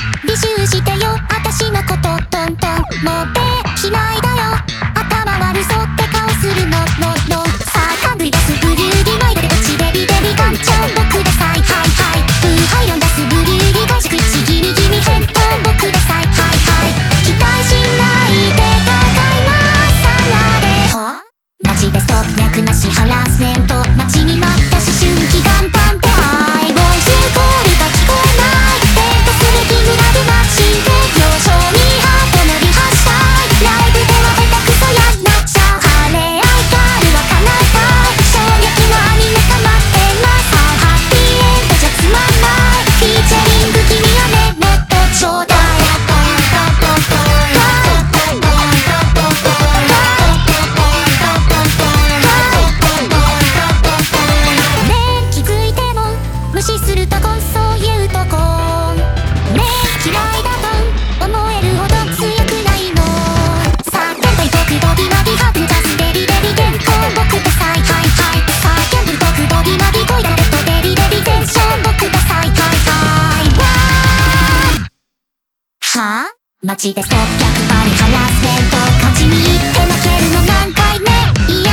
履修してよ私のことトントンもうできないだよ頭悪そうって顔するのさあ勘繰り出すブルーリマイルでどっちデリデリガンチョン僕でさいはいはいブーハイロン出すブルーリ外食ちギリギリ返答僕でさいはいはい期待しないで高いなさらではマジでストップ脈なしハラスメント待ちに待った思春期元旦ってハイボイスコールが聞こえないデートする気になる街で表彰にハートのリハしたいライブでは下手くそやんなっちゃう晴れ合いガールは叶えたい衝撃のアニメ溜まってますハッピーエンドじゃつまんないフィーチャリング君はねもっとちょうだい無視するとこそういうとこねえ嫌いだと思えるほど強くないのさあテンパイトクドギマギハート出すデリデリ原稿僕とさいはいはいさあギャンブルトクドギマギ恋だレッドデリデリテンション僕とさいはいはいわーはあマジでストップ100%ハラスメント勝ちに行って負けるの何回目